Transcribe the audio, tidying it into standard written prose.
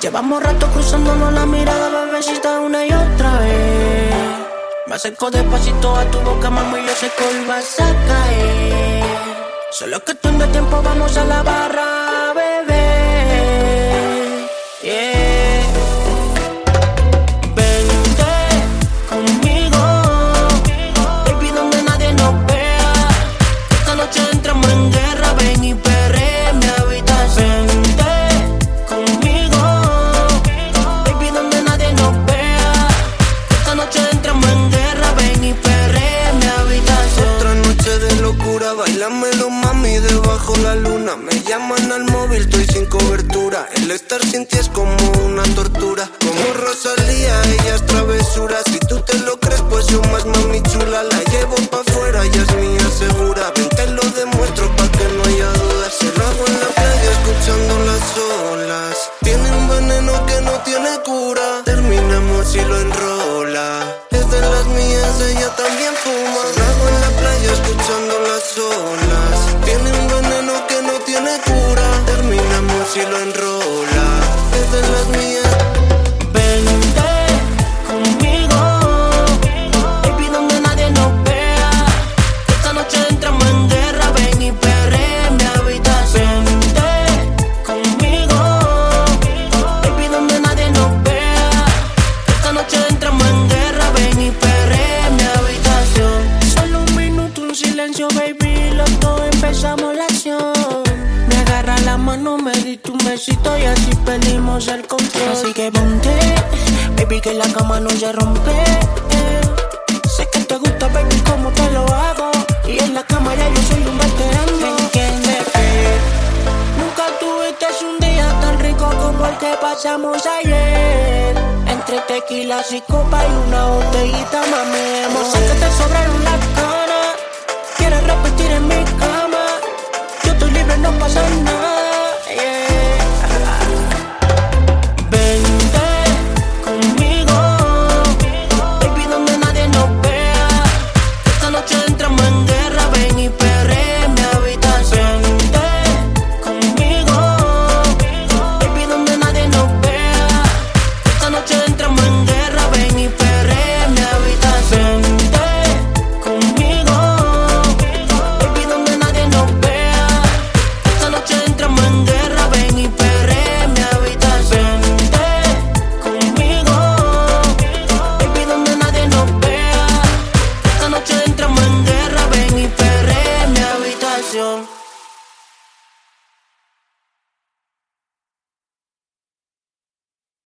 Llevamos rato cruzándonos la mirada, bebecita, una y otra vez. Me acerco despacito a tu boca, mami, y yo sé que hoy vas a caer. Solo es cuestión de tiempo, vamos a la barra, bebé. Yeah. Vente conmigo, baby, donde nadie nos vea. Esta noche entramos en guerra, ven y perrea en mi habitación. Vente conmigo, baby, donde nadie nos vea. Esta noche entramos en guerra, ven y perrea en mi habitación. Otra noche de locura, bailámelo, mami, debajo la luna. Me llaman al móvil, estoy sin cobertura. El estar sin ti es como una tortura. Como Rosalía, ella es travesura. Si tú te lo crees, pues yo más, mami chula. La llevo pa' afuera, ella es mía segura. Ven, te lo demuestro pa' que no haya dudas. Se lo hago en la playa escuchando las olas. Tiene un veneno que no tiene cura. Terminamos si lo enrola. Es de las mías, ella también fuma. Se lo hago en la playa escuchando las olas. Tiene un veneno que no tiene cura. Terminamos si lo enrola. Es de las mías. Vente conmigo, baby, donde nadie nos vea. Esta noche entramos en guerra, ven y perrea en mi habitación. Vente conmigo, baby, donde nadie nos vea. Esta noche entramos en guerra, ven y perrea en mi habitación. Solo un minuto, un silencio, baby, los dos empezamos la acción. Me agarra la mano, me diste un besito y así perdimos el control. Así que ponte, baby, que la cama no se rompe. Sé que te gusta, baby, como te lo hago. Y en la cama ya yo soy un veterano. Entiende que nunca tuviste un día tan rico como el que pasamos ayer. Entre tequilas y copa y una botellita, mami. No sé que te sobraron las ganas. Quieres repetir en mi cara.